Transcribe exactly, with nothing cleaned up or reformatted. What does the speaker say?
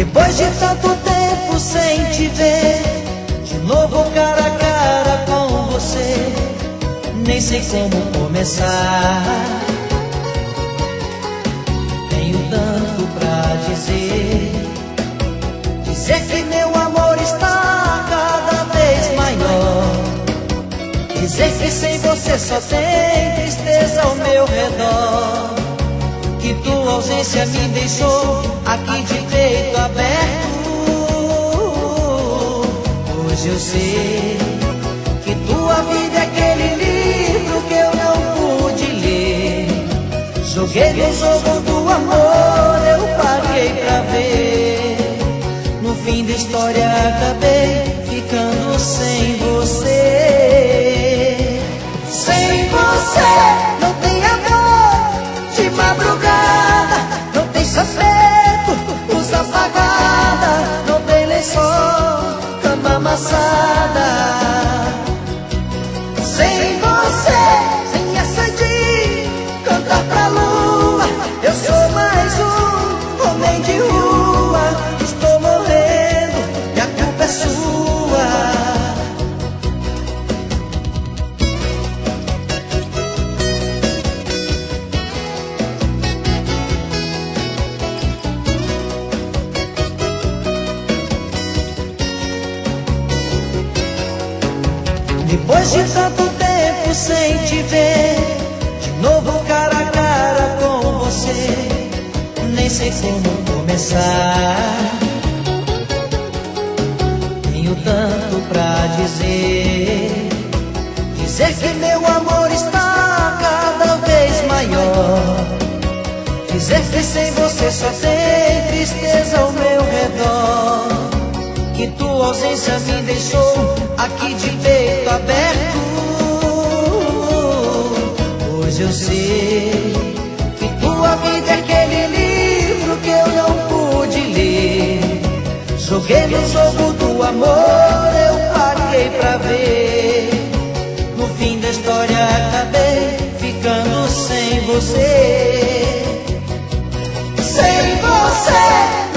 Depois de tanto tempo sem te ver, de novo cara a cara com você, nem sei como começar. Tenho tanto pra dizer, dizer que meu amor está cada vez maior, dizer que sem você só tem tristeza ao meu redor, que tua ausência me deixou aqui de peito aberto. Hoje eu sei que tua vida é aquele livro que eu não pude ler. Joguei no jogo do amor, eu paguei pra ver. No fim da história acabei ficando sem você. Sem você não tem amor de madrugada, não tem sossego, luz apagada, não tem lençol, cama amassada. Sem você, sem essa de cantar pra lua, eu sou mais um homem de rua. Estou morrendo e a culpa é sua. Depois de tanto tempo sem te ver, de novo cara a cara com você, nem sei como começar. Tenho tanto pra dizer, dizer que meu amor está cada vez maior, dizer que sem você só tem tristeza ao meu redor, que tua ausência me deixou aqui de peito aberto. Hoje eu sei que tua vida é aquele livro que eu não pude ler. Joguei no jogo do amor, eu paguei pra ver. No fim da história acabei ficando sem você. Sem você